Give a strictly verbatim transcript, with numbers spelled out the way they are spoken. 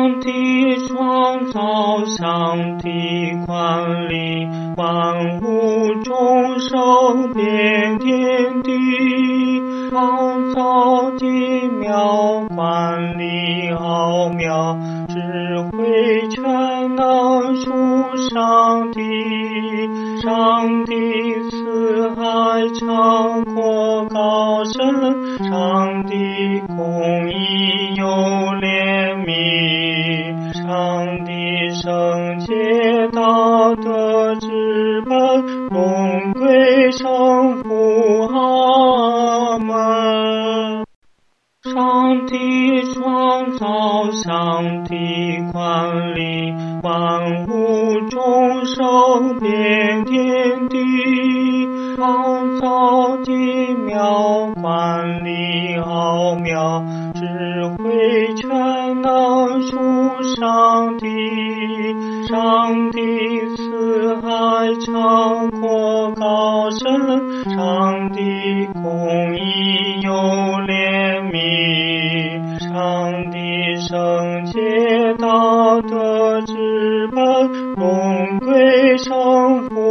上帝创造，上帝管理，万物众生遍天地，创造奇妙，管理奥妙，智慧全能属上帝。上帝慈爱长阔高深，上帝公义有怜悯，上帝圣洁道德之本，荣归圣父。阿们。上帝创造，上帝管理，万物众生遍天地，创造奇妙，管理奥妙，智慧全能属上帝。上帝慈爱长阔高深，上帝公义有怜悯，上帝圣洁道德之本，荣归圣父。